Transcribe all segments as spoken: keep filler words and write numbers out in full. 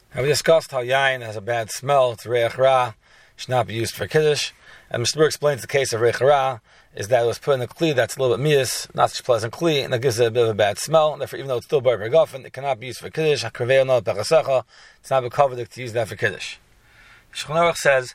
And we discussed how yain has a bad smell. It's reich ra, should not be used for kiddush. And Mishnah explains the case of reich ra is that it was put in a kli that's a little bit mias, not such a pleasant kli, and that gives it a bit of a bad smell. And therefore, even though it's still bar bergofen, it cannot be used for kiddush. It's not a covered to use that for kiddush. Shulchan Aruch says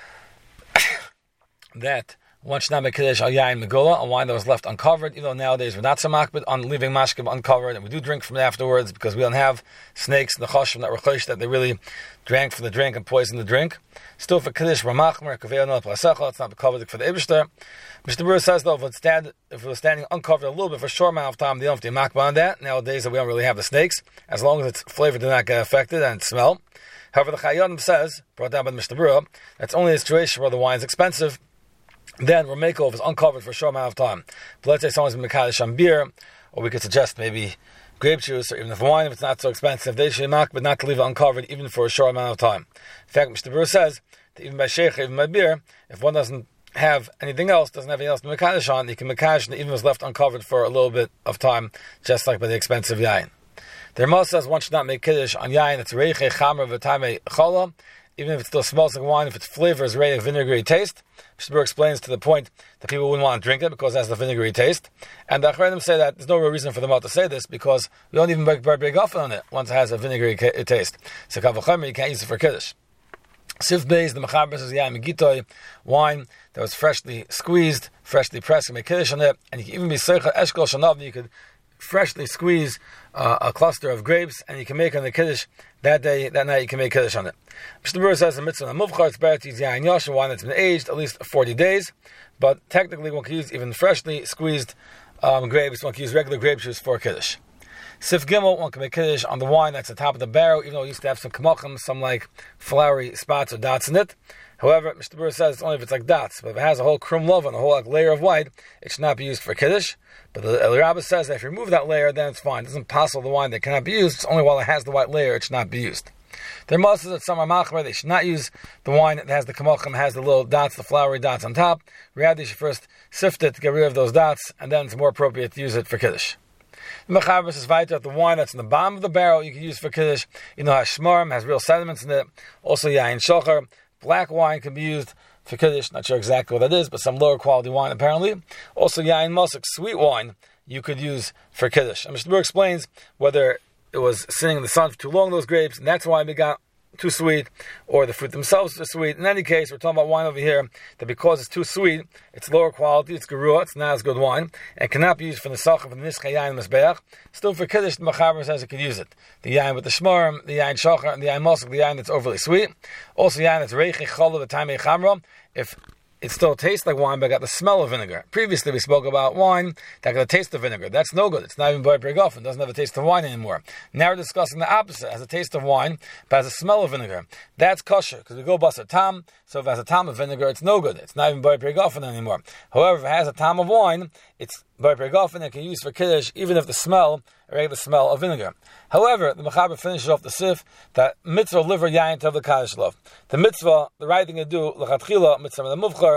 that one should not make kiddush al yain megula, a wine that was left uncovered, even though nowadays we're not so makbid on leaving mashkim uncovered, and we do drink from it afterwards because we don't have snakes in the choshim that were chosh that they really drank from the drink and poisoned the drink. Still for kiddush ramachmer kaveh no plasecha, it's not covered for the ibishter. Mishnah Berurah says though, if it, stand, if it was standing uncovered a little bit for a short amount of time, they don't have to be makbid on that. Nowadays we don't really have the snakes, as long as its flavor did not get affected and smell. However, the Chayyim says, brought down by the Mishnah Berurah, that's only a situation where the wine is expensive. Then Rameikov is uncovered for a short amount of time. But let's say someone's been Mekadesh on beer, or we could suggest maybe grape juice, or even if wine, if it's not so expensive, they should make, but not to leave it uncovered even for a short amount of time. In fact, Mishnah Berurah says that even by sheikh, even by beer, if one doesn't have anything else, doesn't have anything else to Mekadesh on, he can Mekadesh and even was left uncovered for a little bit of time, just like by the expensive yain. The Rama says one should not make kiddush on yain. It's reiche chamer v'taimei chola, even if it still smells like wine, if its flavor is ready, a vinegary taste. Mishnah Berurah explains to the point that people wouldn't want to drink it because it has the vinegary taste. And the Achronim say that there's no real reason for them all to say this because we don't even break big off on it once it has a vinegary ca- taste. So kavachomer, you can't use it for kiddush. Sif Beis, the Mechaber says yain megitoy, wine that was freshly squeezed, freshly pressed, you make kiddush on it, and you can even be seicha eshkol shanav, you could freshly squeeze uh, a cluster of grapes, and you can make on the kiddush that day, that night. You can make kiddush on it. Mishnah Berurah says in mitzvah muvchar, it's better to use yain yashin, wine that's been aged at least forty days. But technically, one can use even freshly squeezed um, grapes. One can use regular grape juice for kiddush. Sif Gimel, one can make kiddush on the wine that's at the top of the barrel, even though it used to have some kamachim, some like flowery spots or dots in it. However, Mishnah Berurah says it's only if it's like dots. But if it has a whole krum love and a whole like, layer of white, it should not be used for kiddush. But the El Rabbah says that if you remove that layer, then it's fine. It doesn't passel the wine that cannot be used. It's only while it has the white layer, it should not be used. There must says that some are machmer, they should not use the wine that has the kamachim, has the little dots, the flowery dots on top. Rather, you should first sift it to get rid of those dots, and then it's more appropriate to use it for kiddush. The Mechaber says weiter, the wine that's in the bottom of the barrel, you can use for kiddush. You know, has shmarim, has real sediments in it. Also, yain shocher. Black wine can be used for kiddush. Not sure exactly what that is, but some lower quality wine apparently. Also, yain musik, sweet wine, you could use for kiddush. And Mishnah Berurah explains whether it was sitting in the sun for too long, those grapes, and that's why they got too sweet, or the fruit themselves are sweet. In any case, we're talking about wine over here that because it's too sweet, it's lower quality, it's gerua, it's not as good wine, and cannot be used for the nesachah, for the nischa yain mezbeach. Still for kiddush, the Mechaber says it could use it. The yain with the shmarim, the yain shachar, and the yain mosik, the yain that's overly sweet. Also yain that's reiche chala v'taimei chamra. If it still tastes like wine, but got the smell of vinegar. Previously, we spoke about wine that got the taste of vinegar. That's no good. It's not even bar bergofen. It doesn't have a taste of wine anymore. Now we're discussing the opposite. It has a taste of wine, but has a smell of vinegar. That's kosher, because we go bust a tam. So if it has a tam of vinegar, it's no good. It's not even bar bergofen anymore. However, if it has a tam of wine, it's bar bergofen. It can use for kiddush, even if the smell, or the smell of vinegar. However, the Mechaber finishes off the sif that mitzvah liver yain to the kaddish love. The mitzvah, the right thing to do, l'chatchila mitzvah the muvchar,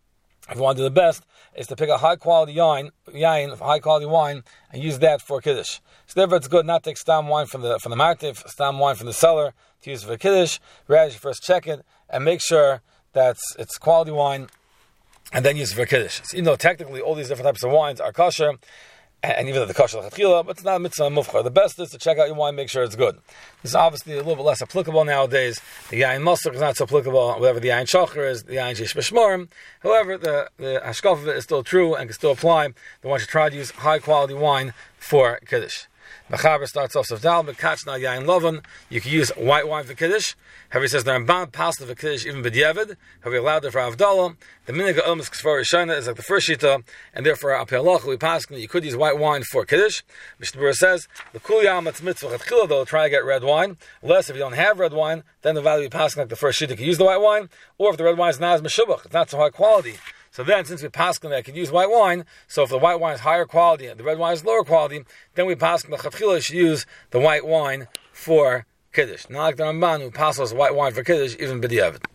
if you want to do the best, is to pick a high quality yain, yain, high quality wine, and use that for kiddush. So therefore, it's good not to take stam wine from the from the martiv, stam wine from the cellar to use it for kiddush. Rather, you first check it and make sure that it's quality wine, and then use it for kiddush. So, even though technically all these different types of wines are kosher, and even though the kosher l'chatchila, but it's not a mitzvah mufchar. The best is to check out your wine, make sure it's good. This is obviously a little bit less applicable nowadays. The yain musik is not so applicable. Whatever the yain shocher is, the yain sheish b'shmorim. However, the the hashkaf of it is still true and can still apply. Then one should try to use high quality wine for kiddush. Mechaber starts off Safdal, Bekachna Yain Lovan. You can use white wine for Kiddush. However, he says the Ramban passed for Kiddush even B'diavad. However, he allowed it for Avdallah. The Minhag Omus Ksvar Rishona is like the first Shita, and therefore, Apiyalach, we pass that you could use white wine for Kiddush. Mishnah Berurah says, the Kul Yam Atz Mitzvah Chatchila, though, try to get red wine. Unless if you don't have red wine, then the value we pass like the first Shita can use the white wine, or if the red wine is not as Meshubach, it's not so high quality. So then, since we paskin that I could use white wine, so if the white wine is higher quality and the red wine is lower quality, then we paskin the chatchila should use the white wine for kiddush. Not like the Ramban who passes white wine for kiddush, even b'diavad.